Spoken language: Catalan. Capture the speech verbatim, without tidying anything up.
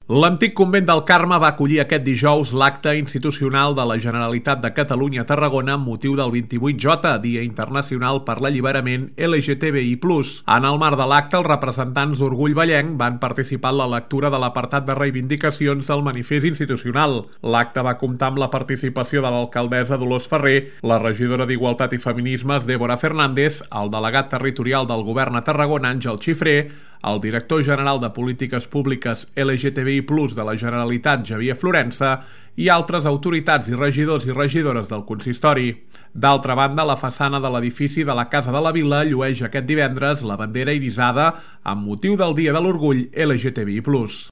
L'antic convent del Carme va acollir aquest dijous l'acte institucional de la Generalitat de Catalunya a Tarragona amb motiu del vint-i-vuit J, Dia Internacional per l'Alliberament L G T B I plus. En el marc de l'acte, els representants d'Orgull Vallenc van participar en la lectura de l'apartat de reivindicacions del manifest institucional. L'acte va comptar amb la participació de l'alcaldessa Dolors Ferrer, la regidora d'Igualtat i Feminismes Débora Fernández, el delegat territorial del govern a Tarragona Àngel Xifré, el director general de Polítiques Públiques L G T B I plus de la Generalitat Xavier Florença i altres autoritats i regidors i regidores del consistori. D'altra banda, la façana de l'edifici de la Casa de la Vila llueix aquest divendres la bandera irisada amb motiu del Dia de l'Orgull L G T B I plus.